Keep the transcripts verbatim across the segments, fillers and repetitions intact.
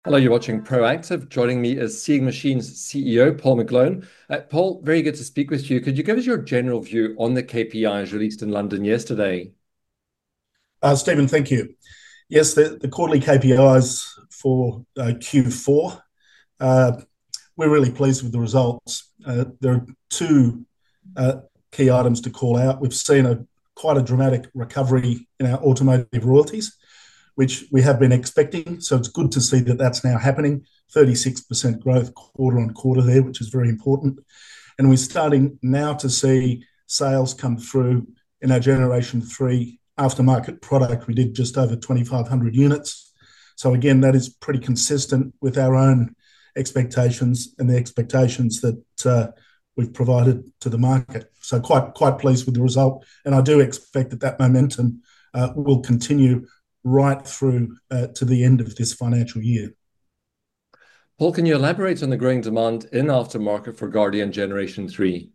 Hello, you're watching Proactive. Joining me is Seeing Machines C E O Paul McGlone. Uh, Paul, very good to speak with you. Could you give us your general view on the K P Is released in London yesterday? Uh, Stephen, thank you. Yes, the, the quarterly K P Is for uh, Q four, uh, we're really pleased with the results. Uh, there are two uh, key items to call out. We've seen a quite a dramatic recovery in our automotive royalties, which we have been expecting. So it's good to see that that's now happening. thirty-six percent growth quarter on quarter there, which is very important. And we're starting now to see sales come through in our Generation three aftermarket product. We did just over twenty-five hundred units. So again, that is pretty consistent with our own expectations and the expectations that uh, we've provided to the market. So quite quite pleased with the result, and I do expect that that momentum uh, will continue right through uh, to the end of this financial year. Paul, can you elaborate on the growing demand in aftermarket for Guardian Generation three?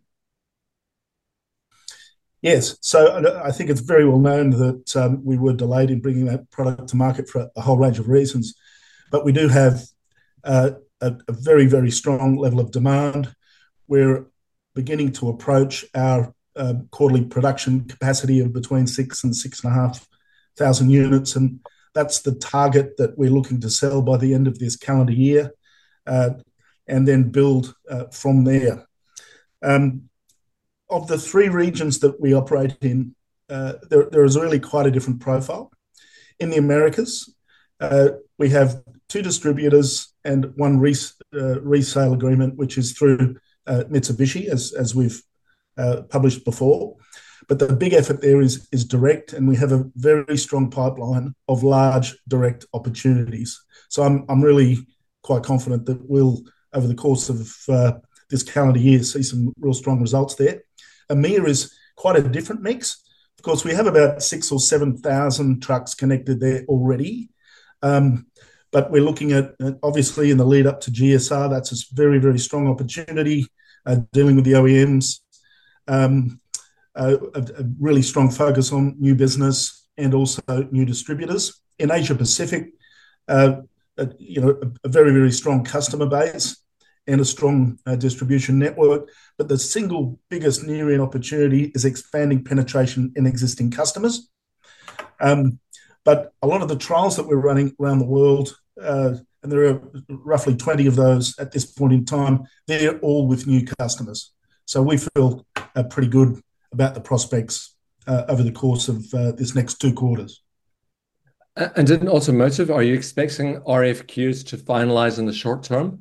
Yes, so I think it's very well known that um, we were delayed in bringing that product to market for a whole range of reasons, but we do have uh, a, a very, very strong level of demand. We're beginning to approach our uh, quarterly production capacity of between six and six and a half thousand units, and that's the target that we're looking to sell by the end of this calendar year, uh, and then build uh, from there. Um, of the three regions that we operate in, uh, there, there is really quite a different profile. In the Americas, uh, we have two distributors and one res- uh, resale agreement, which is through uh, Mitsubishi, as, as we've uh, published before. But the big effort there is, is direct, and we have a very strong pipeline of large direct opportunities. So I'm, I'm really quite confident that we'll, over the course of uh, this calendar year, see some real strong results there. EMEA is quite a different mix. Of course, we have about six or seven thousand trucks connected there already. Um, but we're looking at, obviously, in the lead up to G S R, that's a very, very strong opportunity, uh, dealing with the O E Ms. Um, a, a really strong focus on new business and also new distributors. In Asia Pacific, uh, uh, you know, a, a very, very strong customer base and a strong uh, distribution network. But the single biggest near-in opportunity is expanding penetration in existing customers. Um, but a lot of the trials that we're running around the world, uh, and there are roughly twenty of those at this point in time, they're all with new customers. So we feel uh, pretty good about the prospects uh, over the course of uh, this next two quarters. And in automotive, are you expecting R F Qs to finalize in the short term?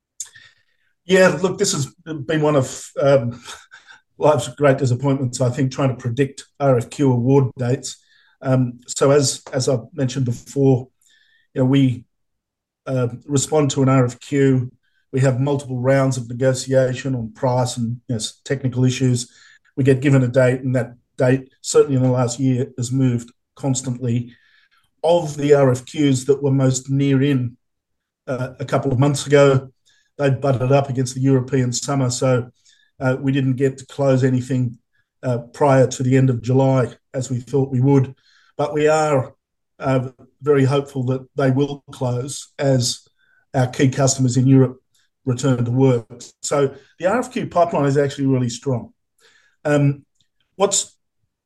Yeah, look, this has been one of um, life's great disappointments, I think, trying to predict R F Q award dates. Um, so as as I've mentioned before, you know, we uh, respond to an R F Q. We have multiple rounds of negotiation on price and, you know, technical issues. We get given a date, and that date, certainly in the last year, has moved constantly. Of the R F Qs that were most near in uh, a couple of months ago, they butted up against the European summer, so uh, we didn't get to close anything uh, prior to the end of July as we thought we would. But we are uh, very hopeful that they will close as our key customers in Europe return to work. So the R F Q pipeline is actually really strong. Um, what's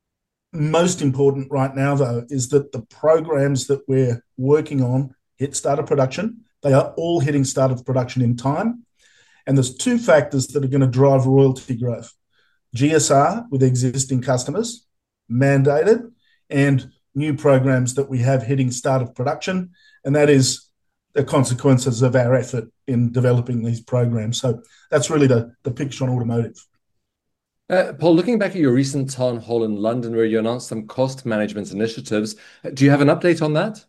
most important right now, though, is that the programs that we're working on hit start of production. They are all hitting start of production in time. And there's two factors that are going to drive royalty growth: G S R with existing customers, mandated, and new programs that we have hitting start of production. And that is the consequences of our effort in developing these programs. So that's really the, the picture on automotive. Uh, Paul, looking back at your recent town hall in London where you announced some cost management initiatives, uh, do you have an update on that?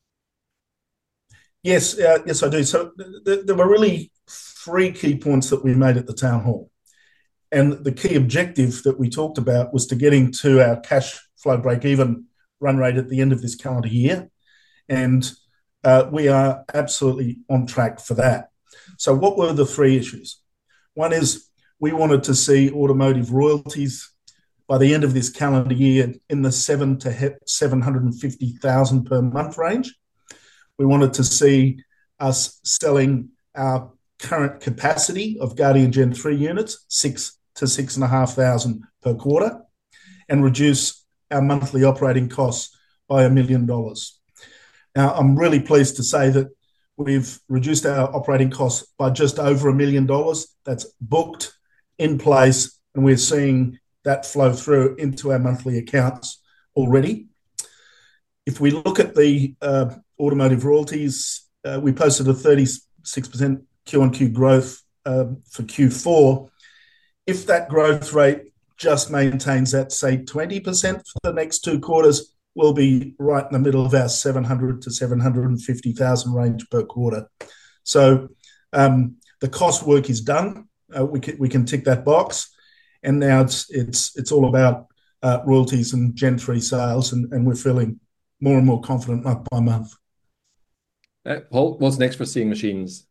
Yes, uh, yes, I do. So th- th- there were really three key points that we made at the town hall. And the key objective that we talked about was to getting to our cash flow break even run rate at the end of this calendar year. And uh, we are absolutely on track for that. So, what were the three issues? One is we wanted to see automotive royalties by the end of this calendar year in the seven to seven hundred and fifty thousand per month range. We wanted to see us selling our current capacity of Guardian Gen three units, six to six and a half thousand per quarter, and reduce our monthly operating costs by a million dollars. Now, I'm really pleased to say that we've reduced our operating costs by just over a million dollars. That's booked, in place, and we're seeing that flow through into our monthly accounts already. If we look at the uh, automotive royalties, uh, we posted a thirty-six percent Q on Q growth uh, for Q four. If that growth rate just maintains at, say, twenty percent for the next two quarters, we'll be right in the middle of our seven hundred to seven hundred fifty thousand range per quarter. So um, the cost work is done. Uh, we can we can tick that box, and now it's it's it's all about uh, royalties and Gen three sales, and, and we're feeling more and more confident month by month. Uh, Paul, what's next for Seeing Machines?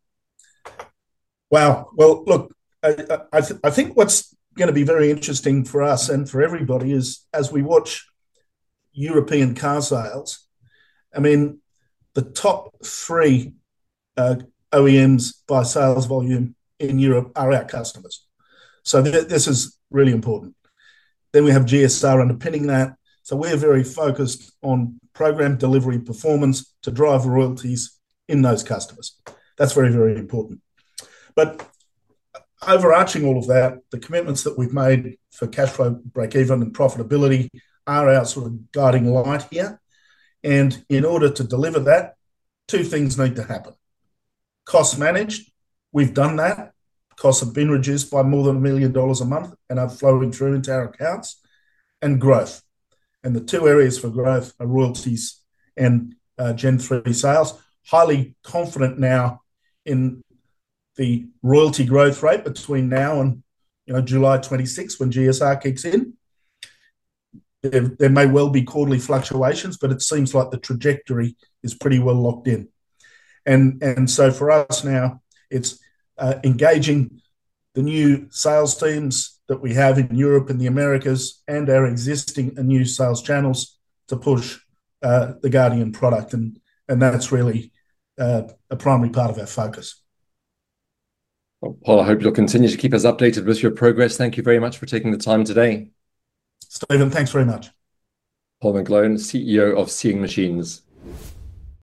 Wow. Well, look, I, I, th- I think what's going to be very interesting for us and for everybody is as we watch European car sales. I mean, the top three uh, O E Ms by sales volume in Europe are our customers. So th- this is really important. Then we have G S R underpinning that. So we're very focused on program delivery performance to drive royalties in those customers. That's very, very important. But overarching all of that, the commitments that we've made for cash flow break even and profitability are our sort of guiding light here. And in order to deliver that, two things need to happen. Costs managed, we've done that. Costs have been reduced by more than a million dollars a month and are flowing through into our accounts. And growth. And the two areas for growth are royalties and uh, Gen three sales. Highly confident now in the royalty growth rate between now and you know July twenty-sixth when G S R kicks in. There, there may well be quarterly fluctuations, but it seems like the trajectory is pretty well locked in. And, and so for us now, it's uh, engaging the new sales teams that we have in Europe and the Americas and our existing and new sales channels to push uh, the Guardian product. And, and that's really uh, a primary part of our focus. Well, Paul, I hope you'll continue to keep us updated with your progress. Thank you very much for taking the time today. Stephen, thanks very much. Paul McGlone, C E O of Seeing Machines.